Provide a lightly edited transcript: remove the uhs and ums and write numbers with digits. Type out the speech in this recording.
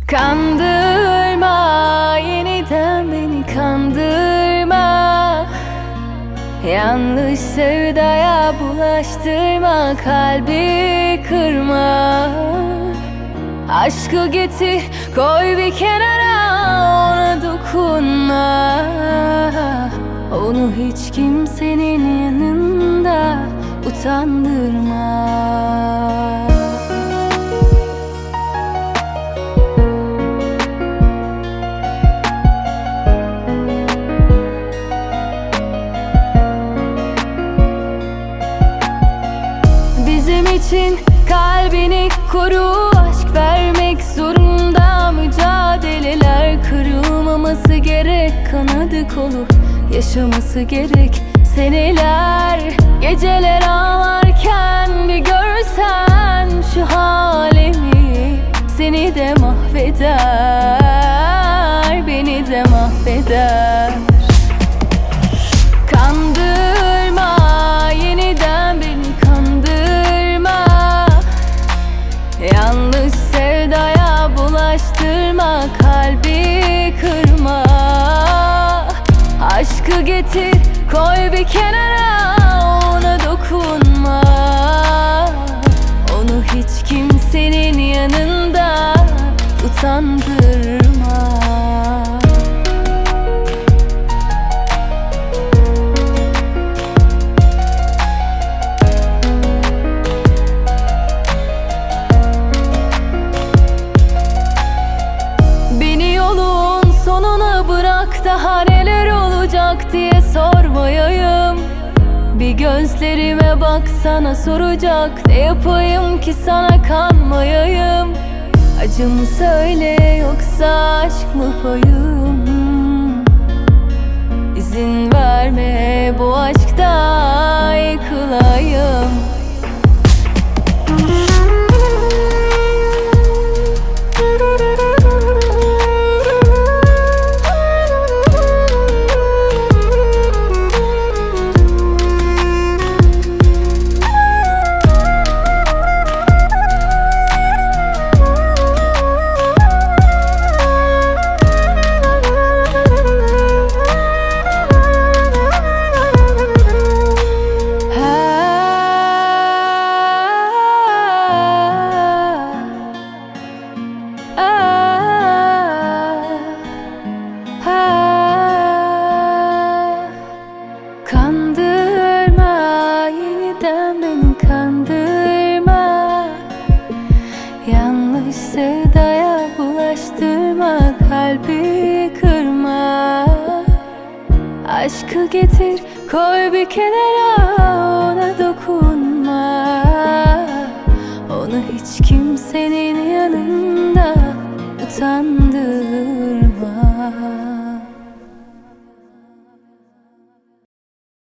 Kandırma, yeniden beni kandırma. Yanlış sevdaya bulaştırma, kalbi kırma. Aşkı getir, koy bir kenara, ona dokunma. Onu hiç kimsenin yanında utandırma. Bizim için kalbini koru, aşk vermek zorunda. Mücadeleler kırılmaması gerek, kanadı kolu yaşaması gerek. Seneler, geceler ağlarken bir görsen şu halimi, seni de mahveder, beni de mahveder. Kandırma, yeniden beni kandırma. Yanlış sevdaya bulaştırma, kalbi kırma. Aşkı getir, koy bir kenara, ona dokunma. Onu hiç kimsenin yanında utandırma. Beni yolun sonuna bırak, daha neler olacak diye sormayayım. Bir gözlerime baksana, soracak ne yapayım ki sana kanmayayım. Acı mı söyle, yoksa aşk mı payım? İzin verme bu aşkta yıkılayım. Kandırma, yeniden beni kandırma. Yanlış sevdaya bulaştırma, kalbi kırma. Aşkı getir, koy bir kenara, ona dokunma. Onu hiç kimsenin yanında utandır.